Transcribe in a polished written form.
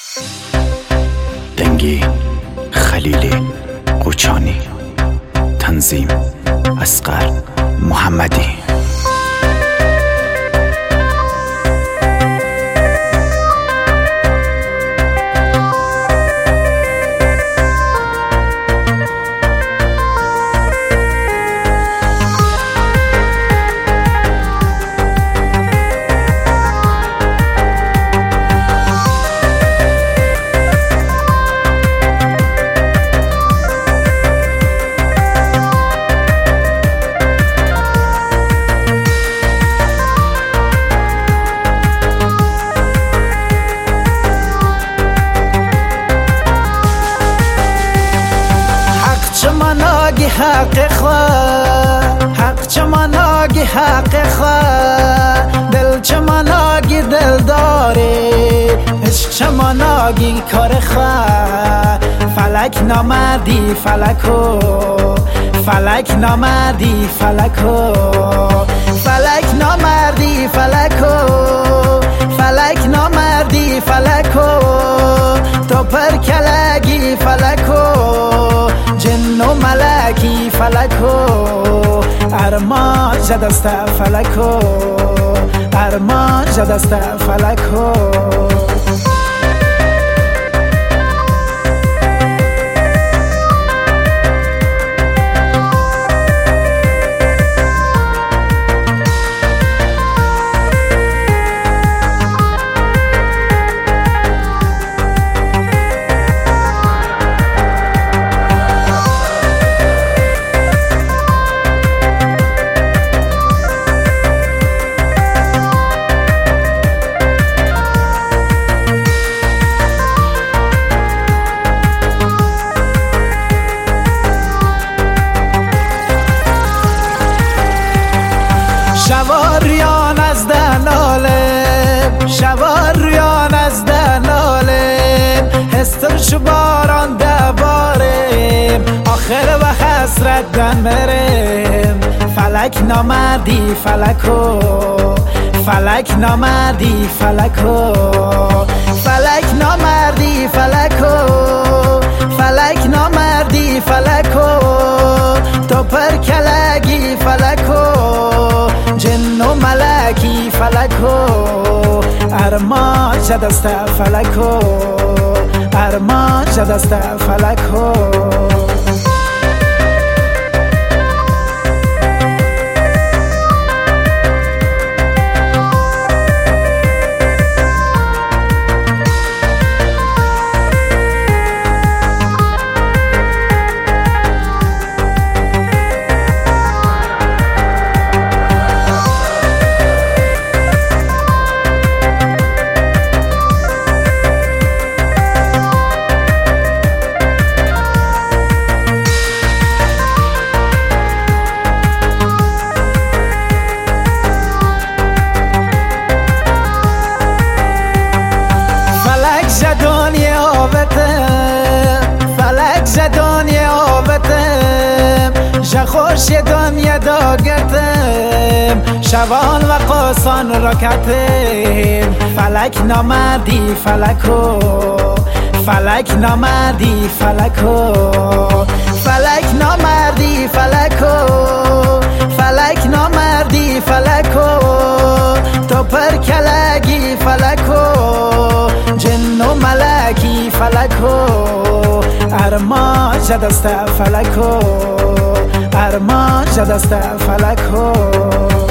دنگی خلیلی قوچانی، تنظیم اصغر محمدی. حق خواه، حق چماناگی حق خواه، دل چماناگی دل داره، عشق چماناگی کار خواه. فلک نامردی فلکو، فلک نامردی فلکو، فلک نامردی فلکو، فلک نامردی فلکو، تو پر کلگی فلکو، جن و ملکی فلکو، ارمان جدست فلکو، ارمان جدست فلکو. شواریان از دنالم، شواریان از دنالم، هسترش باران دبارم، آخر و حسرت دن برم. فلک نامردی فلکو، فلک نامردی فلکو، فلک نامردی فلکو، فلک نامردی فلکو، تو پر کلگی فلکو، جن و ملکی فلکو، ارمان جدست فلکو، ارمان جدست فلکو. خوش دنیا داگتم، شوان و قاسان را کتم. فلک نامردی فلکو، فلک نامردی فلکو، فلک نامردی فلکو، فلک نامردی فلکو، تو پر کلگی فلکو، جن و ملکی فلکو، ارمان جدست فلکو، ارمان جدست فلکو.